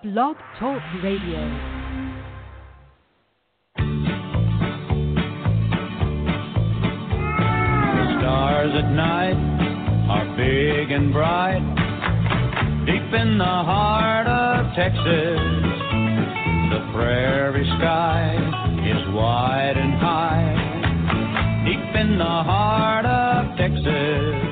Blog Talk Radio. Stars at night are big and bright. Deep in the heart of Texas, the prairie sky is wide and high. Deep in the heart of Texas.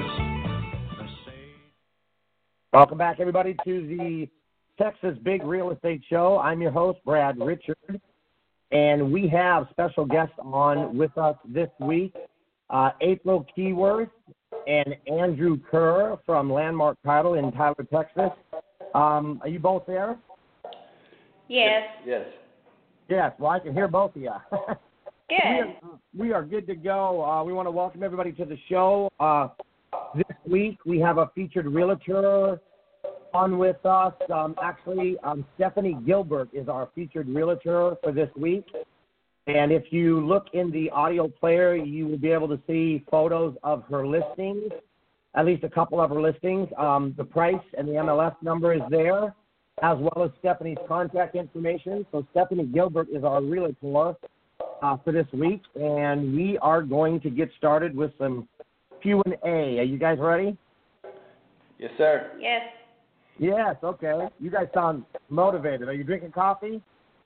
Welcome back, everybody, to the Texas Big Real Estate Show. I'm your host, Brad Richard, and we have special guests on with us this week. April Keyworth and Andrew Kerr from Landmark Title in Tyler, Texas. Are you both there? Yes. Yes. Yes, well, I can hear both of you. Good. We are good to go. We want to welcome everybody to the show. This week we have a featured realtor on with us. Stephanie Gilbert is our featured realtor for this week. And if you look in the audio player, you will be able to see photos of her listings, at least a couple of her listings. The price and the MLS number is there, as well as Stephanie's contact information. So Stephanie Gilbert is our realtor for this week, and we are going to get started with some Q&A. Are you guys ready? Yes, sir. Yes. Yes, okay. You guys sound motivated. Are you drinking coffee?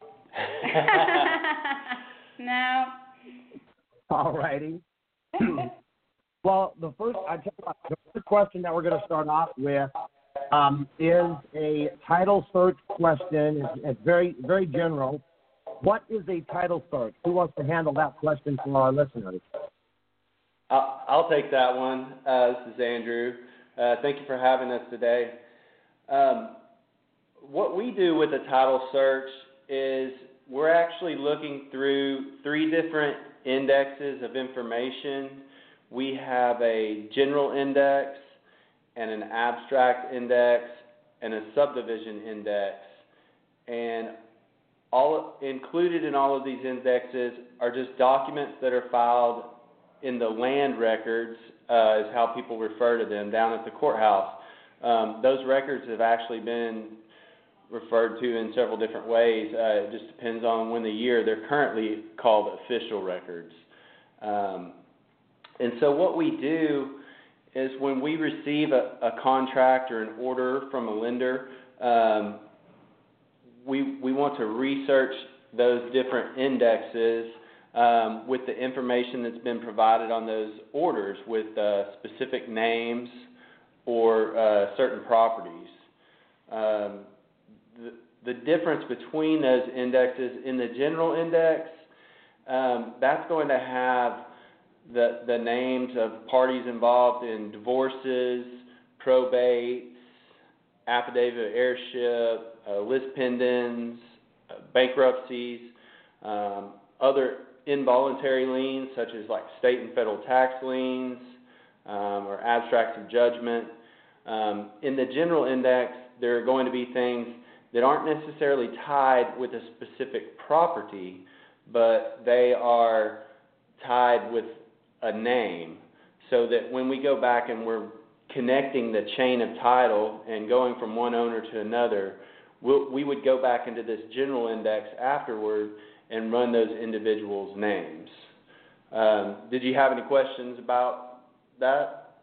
No. All righty. Well, the first question that we're going to start off with is a title search question. It's very, very general. What is a title search? Who wants to handle that question for our listeners? I'll take that one. This is Andrew. Thank you for having us today. What we do with a title search is we're actually looking through three different indexes of information. We have a general index and an abstract index and a subdivision index. And all included in all of these indexes are just documents that are filed in the land records, is how people refer to them, down at the courthouse. Those records have actually been referred to in several different ways. It just depends on when the year. They're currently called official records. And so what we do is when we receive a contract or an order from a lender, we want to research those different indexes with the information that's been provided on those orders with specific names or certain properties. The difference between those indexes, in the general index, that's going to have the names of parties involved in divorces, probates, affidavit of heirship, list pendants, bankruptcies, other involuntary liens such as like state and federal tax liens or abstracts of judgment. In the general index, there are going to be things that aren't necessarily tied with a specific property, but they are tied with a name, so that when we go back and we're connecting the chain of title and going from one owner to another, we would go back into this general index afterward and run those individuals' names. Did you have any questions about that?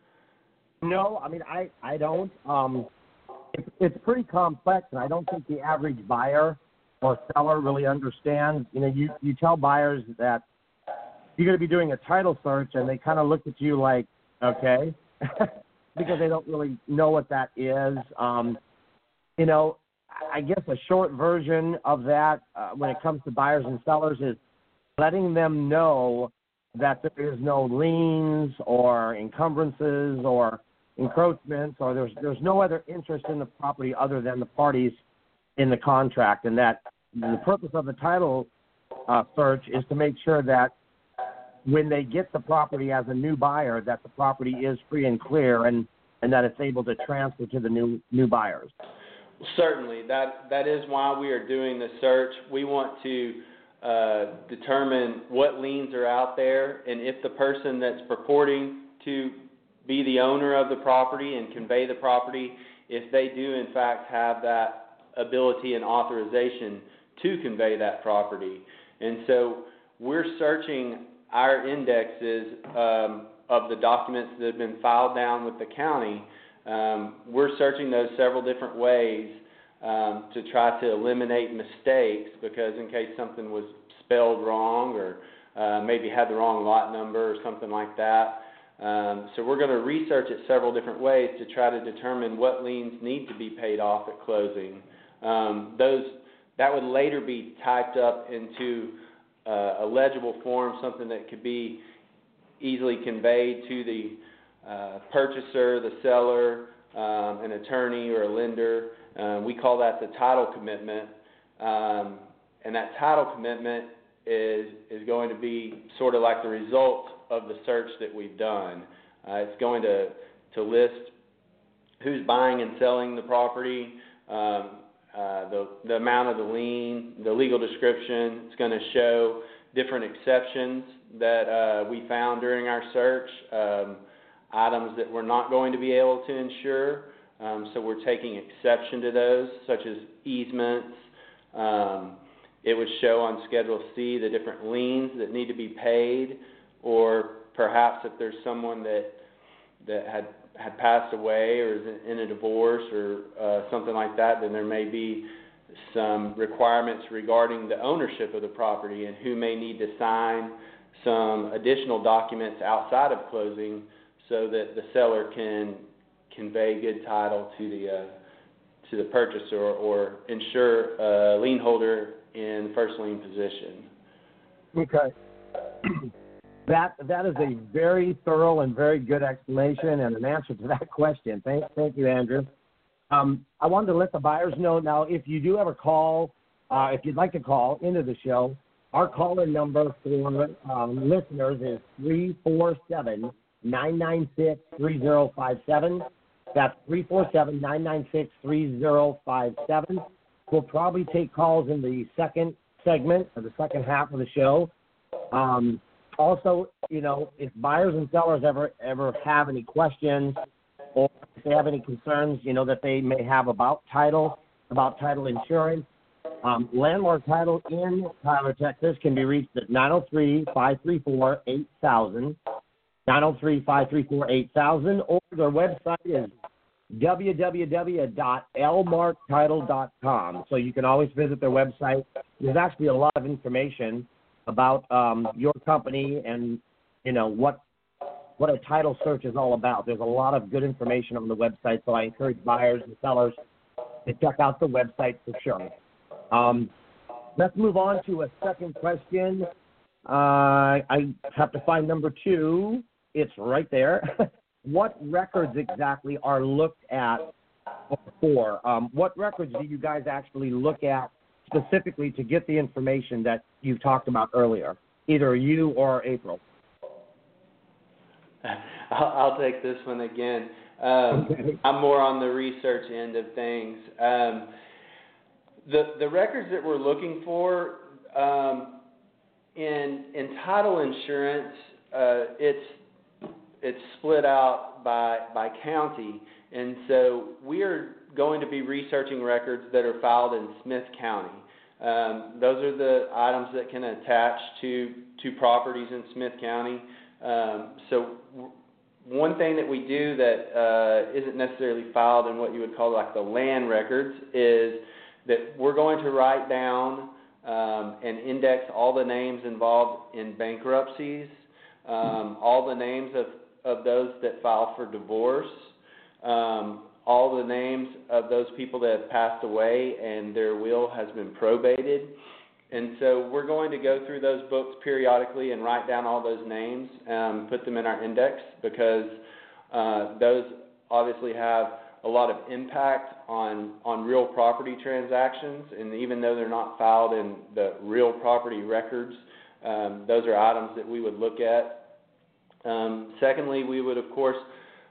No, I mean, I don't. It's pretty complex, and I don't think the average buyer or seller really understands. You know, you tell buyers that you're going to be doing a title search, and they kind of look at you like, okay, because they don't really know what that is. You know, I guess a short version of that when it comes to buyers and sellers is letting them know that there is no liens or encumbrances or encroachments, or there's no other interest in the property other than the parties in the contract, and that the purpose of the title search is to make sure that when they get the property as a new buyer, that the property is free and clear, and that it's able to transfer to the new buyers. Certainly, that is why we are doing the search. We want to determine what liens are out there, and if the person that's purporting to be the owner of the property and convey the property, if they do in fact have that ability and authorization to convey that property. And so we're searching our indexes of the documents that have been filed down with the county. We're searching those several different ways to try to eliminate mistakes, because in case something was spelled wrong or maybe had the wrong lot number or something like that. So we're going to research it several different ways to try to determine what liens need to be paid off at closing. That would later be typed up into a legible form, something that could be easily conveyed to the purchaser, the seller, an attorney, or a lender. We call that the title commitment. And that title commitment is going to be sort of like the result of the search that we've done. It's going to list who's buying and selling the property, the amount of the lien, the legal description. It's going to show different exceptions that we found during our search, items that we're not going to be able to insure. So we're taking exception to those, such as easements. It would show on Schedule C the different liens that need to be paid, or perhaps if there's someone that had passed away or is in a divorce or something like that, then there may be some requirements regarding the ownership of the property and who may need to sign some additional documents outside of closing so that the seller can convey good title to the purchaser or ensure a lien holder in first lien position. Okay. That is a very thorough and very good explanation and an answer to that question. Thank you, Andrew. I wanted to let the buyers know now, if you do ever call, if you'd like to call into the show, our call-in number for listeners is 347-996-3057. That's 347-996-3057. We'll probably take calls in the second segment or the second half of the show. Also, if buyers and sellers ever have any questions or if they have any concerns, that they may have about title insurance, Landmark Title in Tyler, Texas can be reached at 903-534-8000, 903-534-8000, or their website is www.lmarktitle.com. So you can always visit their website. There's actually a lot of information about your company and, what a title search is all about. There's a lot of good information on the website, so I encourage buyers and sellers to check out the website for sure. Let's move on to a second question. I have to find number 2. It's right there. What records exactly are looked at for? What records do you guys actually look at specifically to get the information that you talked about earlier, either you or April? I'll take this one again. Okay. I'm more on the research end of things. The records that we're looking for in title insurance, it's split out by county, and so we are going to be researching records that are filed in Smith County. Those are the items that can attach to properties in Smith County. So one thing that we do that isn't necessarily filed in what you would call like the land records is that we're going to write down and index all the names involved in bankruptcies, all the names of those that file for divorce, all the names of those people that have passed away and their will has been probated. And so we're going to go through those books periodically and write down all those names, put them in our index, because those obviously have a lot of impact on real property transactions. And even though they're not filed in the real property records, those are items that we would look at. Secondly, we would, of course,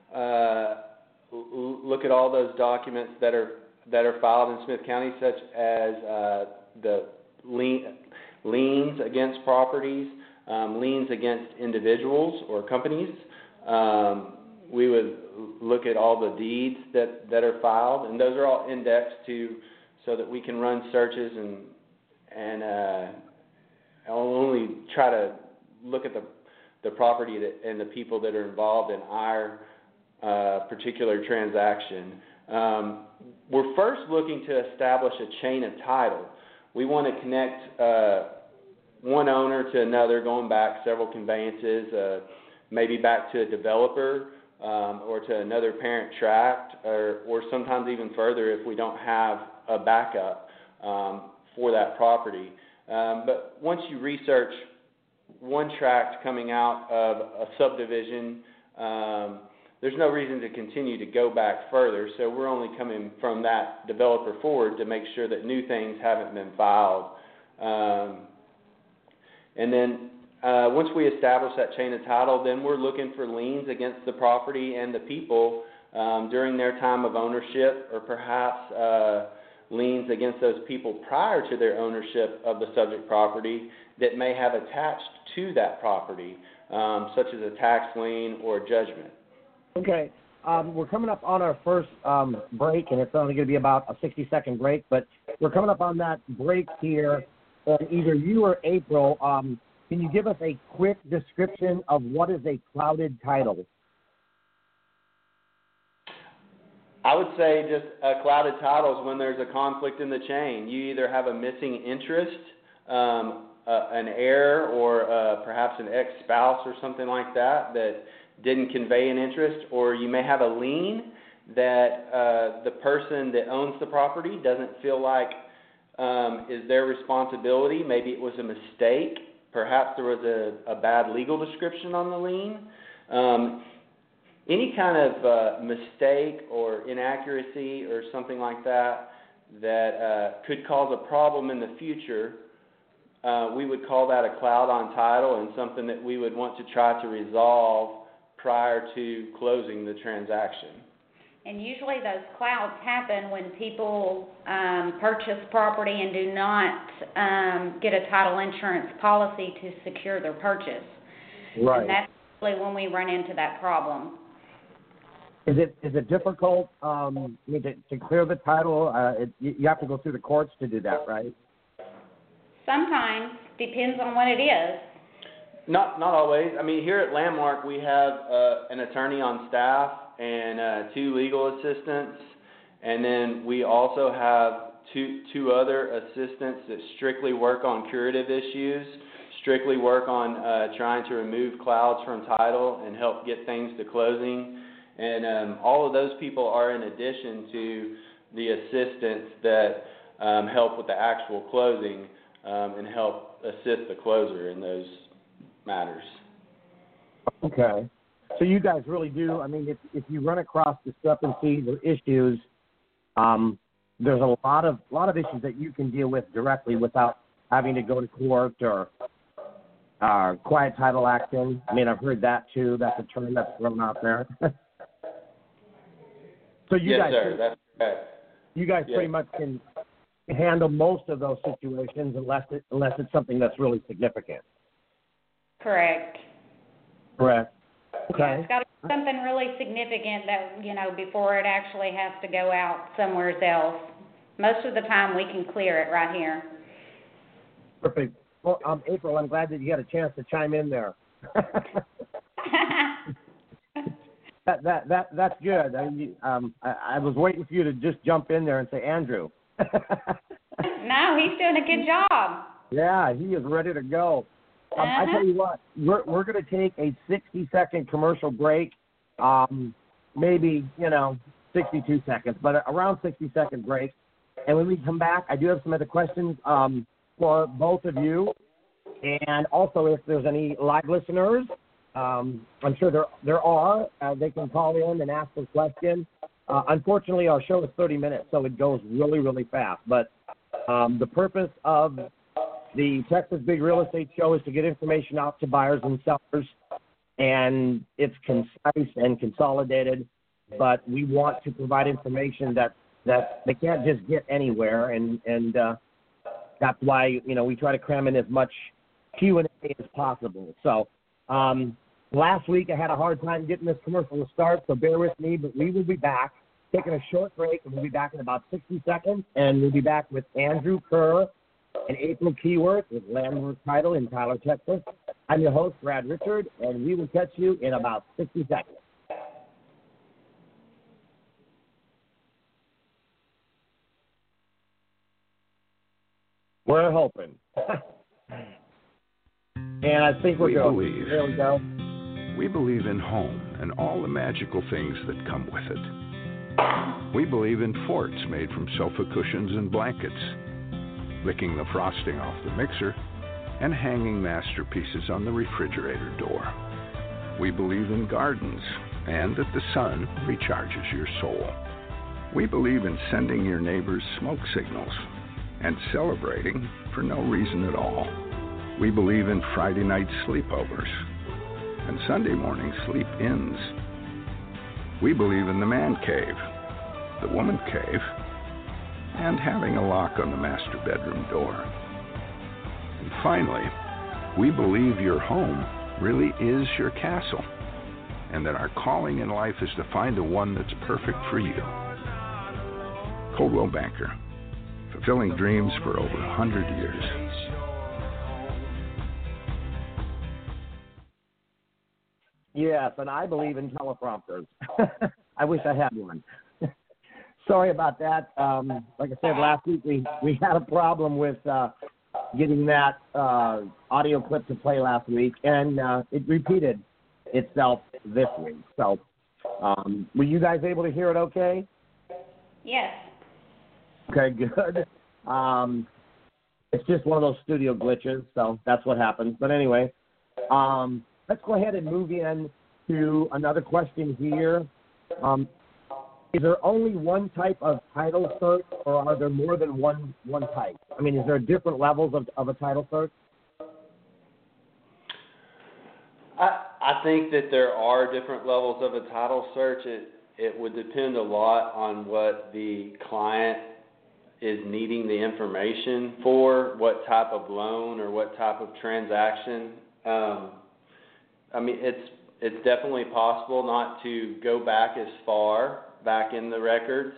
look at all those documents that are filed in Smith County, such as the liens against properties, liens against individuals or companies. We would look at all the deeds that are filed, and those are all indexed to so that we can run searches and I'll only try to look at the property and the people that are involved in our particular transaction. We're first looking to establish a chain of title. We want to connect one owner to another, going back several conveyances, maybe back to a developer or to another parent tract, or sometimes even further if we don't have a backup for that property. But once you research one tract coming out of a subdivision, there's no reason to continue to go back further, so we're only coming from that developer forward to make sure that new things haven't been filed. And then once we establish that chain of title, then we're looking for liens against the property and the people during their time of ownership, or perhaps liens against those people prior to their ownership of the subject property that may have attached to that property, such as a tax lien or judgment. Okay. We're coming up on our first break, and it's only going to be about a 60-second break, but we're coming up on that break here, and either you or April, can you give us a quick description of what is a clouded title? I would say just a clouded title is when there's a conflict in the chain. You either have a missing interest, an heir, or perhaps an ex-spouse or something like that didn't convey an interest, or you may have a lien that the person that owns the property doesn't feel like is their responsibility. Maybe it was a mistake. Perhaps there was a bad legal description on the lien. Any kind of mistake or inaccuracy or something like that could cause a problem in the future, we would call that a cloud on title, and something that we would want to try to resolve prior to closing the transaction. And usually those clouds happen when people purchase property and do not get a title insurance policy to secure their purchase. Right. And that's really when we run into that problem. Is it difficult to clear the title? You have to go through the courts to do that, right? Sometimes. Depends on what it is. Not always. I mean, here at Landmark, we have an attorney on staff and 2 legal assistants, and then we also have two other assistants that strictly work on curative issues, strictly work on trying to remove clouds from title and help get things to closing. And all of those people are in addition to the assistants that help with the actual closing and help assist the closer in those matters. Okay. So you guys really do, I mean, if you run across discrepancies or issues, there's a lot of issues that you can deal with directly without having to go to court or quiet title action. I mean, I've heard that too. That's a term that's thrown out there. So you yes, guys, sir. That's correct. You guys pretty much can handle most of those situations unless it's something that's really significant. Correct. Correct. Okay. Yeah, it's got to be something really significant that, before it actually has to go out somewhere else. Most of the time we can clear it right here. Perfect. Well, April, I'm glad that you had a chance to chime in there. That's good. I was waiting for you to just jump in there and say, Andrew. No, he's doing a good job. Yeah, he is ready to go. I tell you what, we're going to take a 60-second commercial break, maybe 62 seconds, but around 60-second break. And when we come back, I do have some other questions for both of you, and also if there's any live listeners. I'm sure there are. They can call in and ask a question. Unfortunately, our show is 30 minutes, so it goes really, really fast. But the purpose of the Texas Big Real Estate Show is to get information out to buyers and sellers, and it's concise and consolidated. But we want to provide information that they can't just get anywhere, and that's why we try to cram in as much Q&A as possible. So. Last week I had a hard time getting this commercial to start, so bear with me, but we will be back. taking a short break, and we'll be back in about 60 seconds, and we'll be back with Andrew Kerr and April Keyworth with Landmark Title in Tyler, Texas. I'm your host, Brad Richard, and we will catch you in about 60 seconds. We're hoping. And I think we're going. There we go. We believe in home and all the magical things that come with it. We believe in forts made from sofa cushions and blankets, licking the frosting off the mixer, and hanging masterpieces on the refrigerator door. We believe in gardens and that the sun recharges your soul. We believe in sending your neighbors smoke signals and celebrating for no reason at all. We believe in Friday night sleepovers and Sunday morning sleep-ins. We believe in the man cave, the woman cave, and having a lock on the master bedroom door. And finally, we believe your home really is your castle, and that our calling in life is to find the one that's perfect for you. Coldwell Banker, fulfilling dreams for over 100 years. Yes, and I believe in teleprompters. I wish I had one. Sorry about that. Like I said, last week we had a problem with getting that audio clip to play last week, and it repeated itself this week. So were you guys able to hear it okay? Yes. Okay, good. It's just one of those studio glitches, so that's what happens. But anyway, let's go ahead and move in to another question here. Is there only one type of title search, or are there more than one type? I mean, is there different levels of a title search? I think that there are different levels of a title search. It would depend a lot on what the client is needing the information for, what type of loan or what type of transaction. I mean, it's definitely possible not to go back as far back in the records.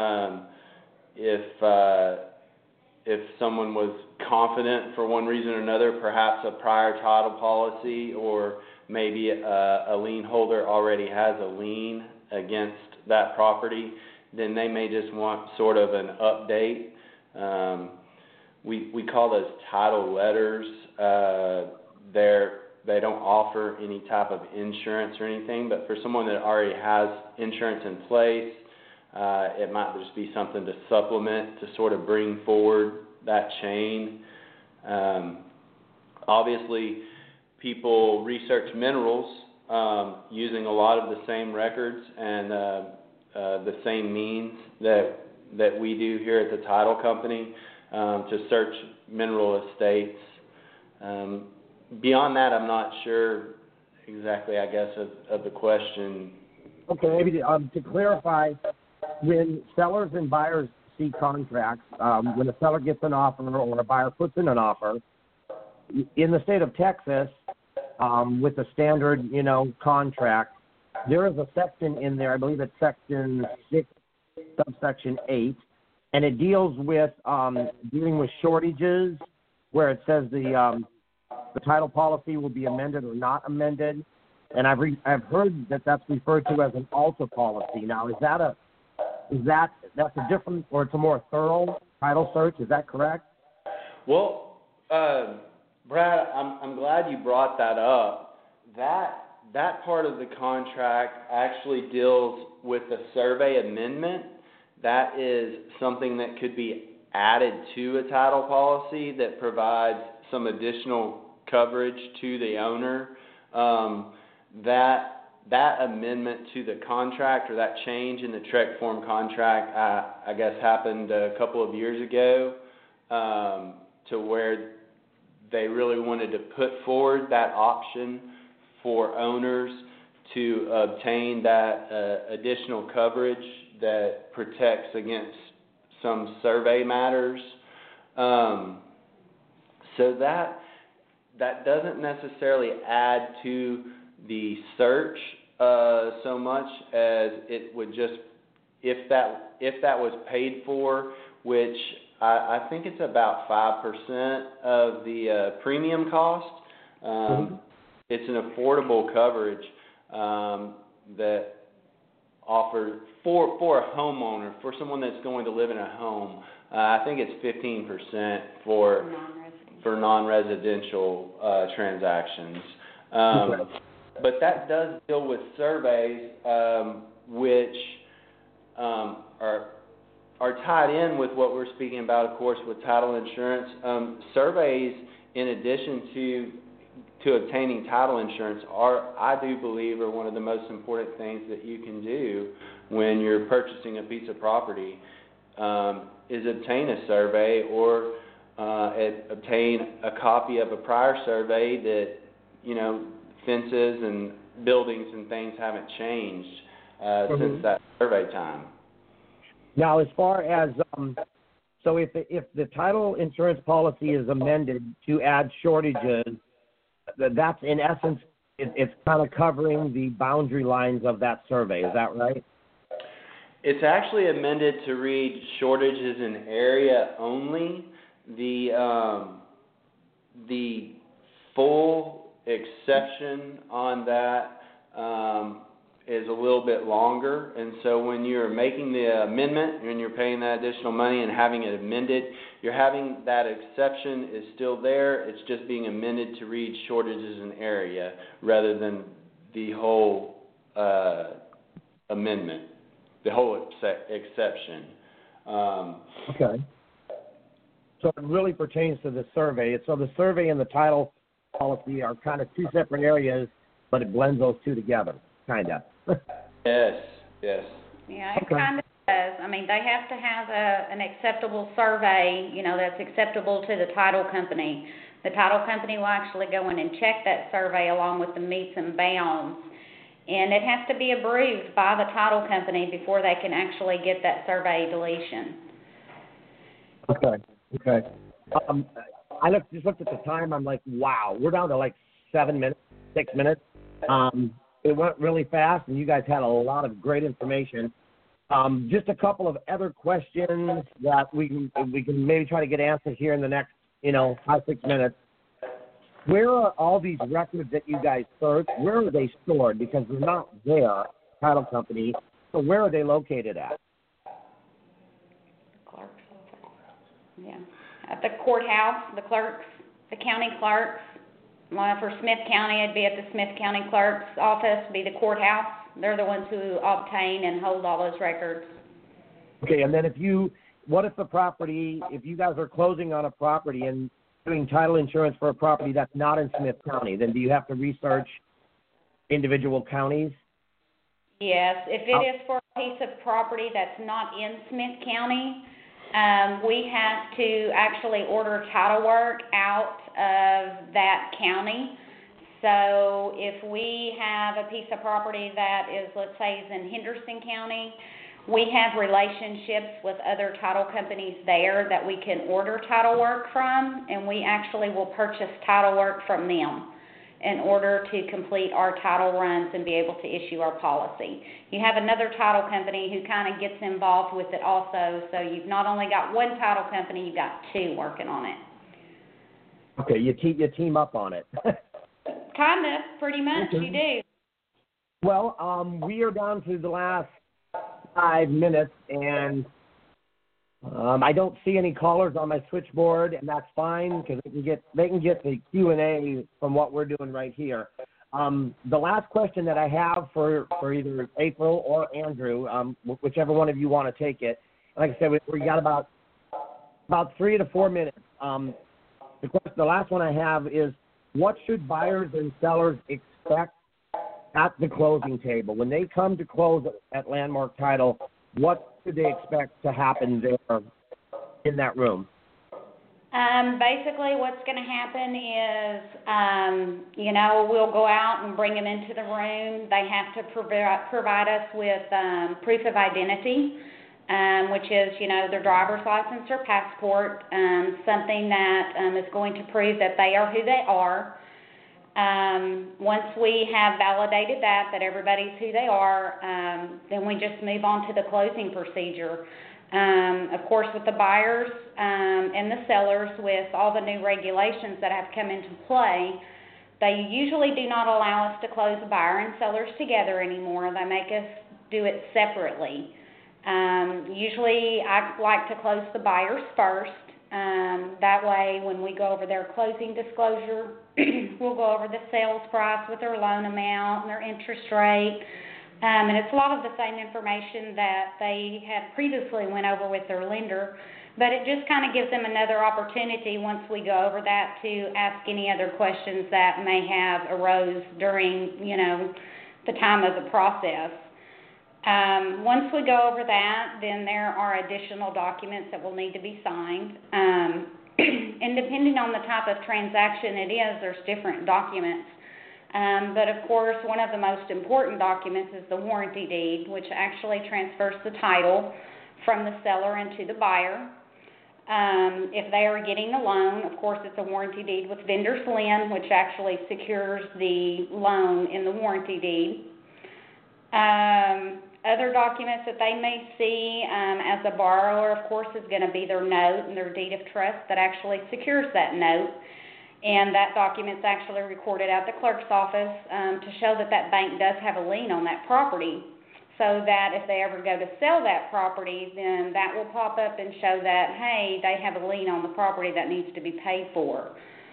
If someone was confident for one reason or another, perhaps a prior title policy, or maybe a lien holder already has a lien against that property, then they may just want sort of an update. We call those title letters. They don't offer any type of insurance or anything, but for someone that already has insurance in place, it might just be something to supplement, to sort of bring forward that chain. Obviously, people research minerals using a lot of the same records and the same means that we do here at the title company to search mineral estates. Beyond that, I'm not sure exactly, I guess, of the question. Okay, maybe to clarify, when sellers and buyers see contracts, when a seller gets an offer or a buyer puts in an offer, in the state of Texas, with a standard, contract, there is a section in there, I believe it's section 6, subsection 8, and it deals with dealing with shortages, where it says the title policy will be amended or not amended, and I've heard that that's referred to as an alter policy. Now, that's a different, or it's a more thorough title search? Is that correct? Well, Brad, I'm glad you brought that up. That part of the contract actually deals with the survey amendment. That is something that could be added to a title policy that provides some additional coverage to the owner. That amendment to the contract, or that change in the TREC form contract, I guess happened a couple of years ago, to where they really wanted to put forward that option for owners to obtain that additional coverage that protects against some survey matters. So that doesn't necessarily add to the search so much as it would just if that was paid for, which I think it's about 5% of the premium cost. It's an affordable coverage that offered for a homeowner, for someone that's going to live in a home. I think it's 15% for non-residential transactions. But that does deal with surveys, which are tied in with what we're speaking about, of course, with title insurance. Surveys, in addition to obtaining title insurance, I do believe, are one of the most important things that you can do when you're purchasing a piece of property, is obtain a survey or obtain a copy of a prior survey that, fences and buildings and things haven't changed since that survey time. Now, as far as so if the title insurance policy is amended to add shortages, that's in essence it's kind of covering the boundary lines of that survey. Is that right? It's actually amended to read shortages in area only. The full exception on that is a little bit longer, and so when you're making the amendment and you're paying that additional money and having it amended, you're having that exception is still there. It's just being amended to read shortages in area rather than the whole amendment, the whole exception. Okay. So it really pertains to the survey. So the survey and the title policy are kind of two separate areas, but it blends those two together, kind of. Yes. Yeah, it kind of does. I mean, they have to have an acceptable survey, that's acceptable to the title company. The title company will actually go in and check that survey along with the meets and bounds, and it has to be approved by the title company before they can actually get that survey deletion. Okay. I just looked at the time. I'm like, wow, we're down to like 6 minutes. It went really fast, and you guys had a lot of great information. Just a couple of other questions that we can maybe try to get answered here in the next, 5-6 minutes. Where are all these records that you guys search? Where are they stored? Because they're not there, title company. So where are they located at? Clerk's office. Yeah. At the courthouse, the clerks, the county clerks. For Smith County, it'd be at the Smith County Clerk's office, be the courthouse. They're the ones who obtain and hold all those records. Okay, and then if you guys are closing on a property and doing title insurance for a property that's not in Smith County, then do you have to research individual counties? Yes, if it is for a piece of property that's not in Smith County, we have to actually order title work out of that county. So if we have a piece of property that is, let's say, is in Henderson County, we have relationships with other title companies there that we can order title work from, and we actually will purchase title work from them in order to complete our title runs and be able to issue our policy. You have another title company who kind of gets involved with it also, so you've not only got one title company, you've got two working on it. Okay, you team up on it. Kind of, pretty much, you do. Well, we are down to the last 5 minutes, and I don't see any callers on my switchboard, and that's fine because they can get the Q&A from what we're doing right here. The last question that I have for either April or Andrew, whichever one of you want to take it. Like I said, we got about 3 to 4 minutes. The last one I have is, what should buyers and sellers expect at the closing table when they come to close at Landmark Title? What should they expect to happen there in that room? Basically, what's going to happen is, we'll go out and bring them into the room. They have to provide us with proof of identity, which is, their driver's license or passport, something that is going to prove that they are who they are. Once we have validated that everybody's who they are, then we just move on to the closing procedure. Of course, with the buyers and the sellers, with all the new regulations that have come into play, they usually do not allow us to close buyer and sellers together anymore. They make us do it separately. Usually I like to close the buyers first. That way, when we go over their closing disclosure, we'll go over the sales price with their loan amount and their interest rate. And it's a lot of the same information that they had previously went over with their lender, but it just kind of gives them another opportunity once we go over that to ask any other questions that may have arose during, the time of the process. Once we go over that, then there are additional documents that will need to be signed. And depending on the type of transaction it is, there's different documents. But of course, one of the most important documents is the warranty deed, which actually transfers the title from the seller into the buyer. If they are getting a loan, of course, it's a warranty deed with vendor's lien, which actually secures the loan in the warranty deed. Other documents that they may see as a borrower, of course, is going to be their note and their deed of trust that actually secures that note. And that document's actually recorded at the clerk's office to show that that bank does have a lien on that property, so that if they ever go to sell that property, then that will pop up and show that, hey, they have a lien on the property that needs to be paid for.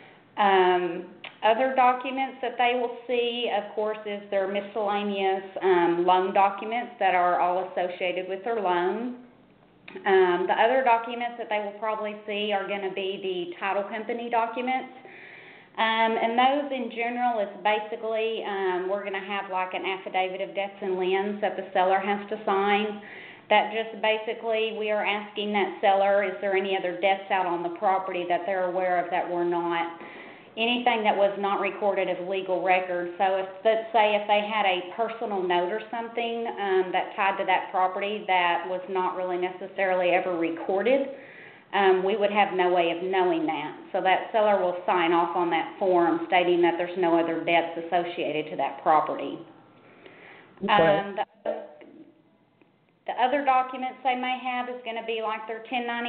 Other documents that they will see, of course, is their miscellaneous loan documents that are all associated with their loan. The other documents that they will probably see are going to be the title company documents. And those in general is basically, we're going to have like an affidavit of debts and liens that the seller has to sign. That just basically, we are asking that seller, is there any other debts out on the property that they're aware of that were not, anything that was not recorded as legal record. So if, let's say, if they had a personal note or something that tied to that property that was not really necessarily ever recorded, we would have no way of knowing that. So that seller will sign off on that form stating that there's no other debts associated to that property. Okay. The other documents they may have is going to be like their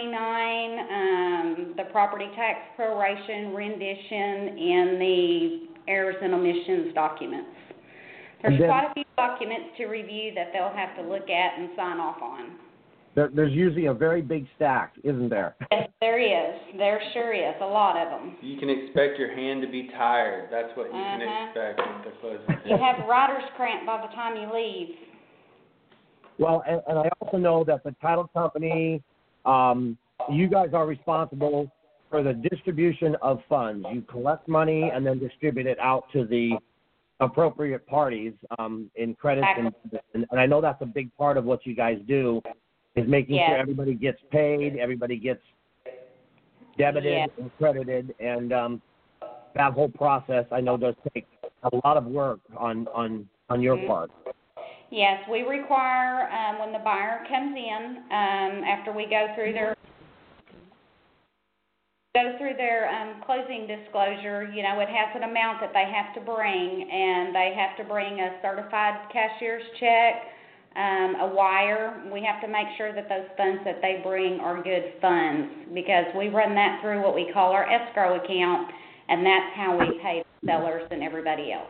1099, the property tax proration, rendition, and the errors and omissions documents. There's quite a few documents to review that they'll have to look at and sign off on. There's usually a very big stack, isn't there? Yes, there is. There sure is. A lot of them. You can expect your hand to be tired. That's what you can expect with the closing. You have writer's cramp by the time you leave. Well, and I also know that the title company, you guys are responsible for the distribution of funds. You collect money and then distribute it out to the appropriate parties in credits. And I know that's a big part of what you guys do, is making sure everybody gets paid, everybody gets debited and credited. And that whole process, I know, does take a lot of work on your part. Yes, we require when the buyer comes in, after we go through their closing disclosure, it has an amount that they have to bring, and they have to bring a certified cashier's check, a wire. We have to make sure that those funds that they bring are good funds, because we run that through what we call our escrow account, and that's how we pay the sellers and everybody else.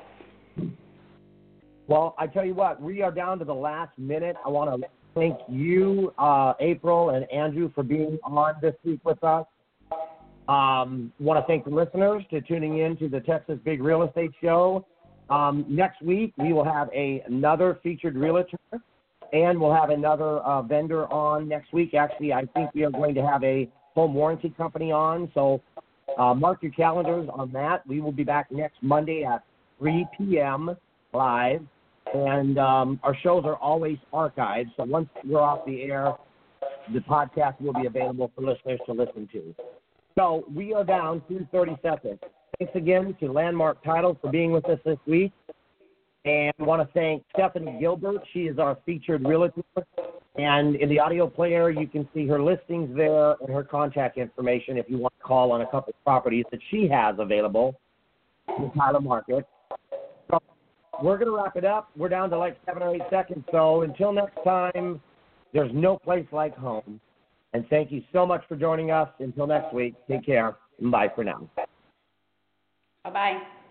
Well, I tell you what, we are down to the last minute. I want to thank you, April and Andrew, for being on this week with us. Want to thank the listeners for tuning in to the Texas Big Real Estate Show. Next week, we will have another featured realtor, and we'll have another vendor on next week. Actually, I think we are going to have a home warranty company on, so mark your calendars on that. We will be back next Monday at 3 p.m. live, and our shows are always archived, so once we're off the air, the podcast will be available for listeners to listen to. So we are down to 30 seconds. Thanks again to Landmark Title for being with us this week, and I want to thank Stephanie Gilbert. She is our featured realtor, and in the audio player, you can see her listings there and her contact information if you want to call on a couple properties that she has available. in the title market. So we're going to wrap it up. We're down to like 7 or 8 seconds. So until next time, there's no place like home. And thank you so much for joining us. Until next week, take care and bye for now. Bye-bye.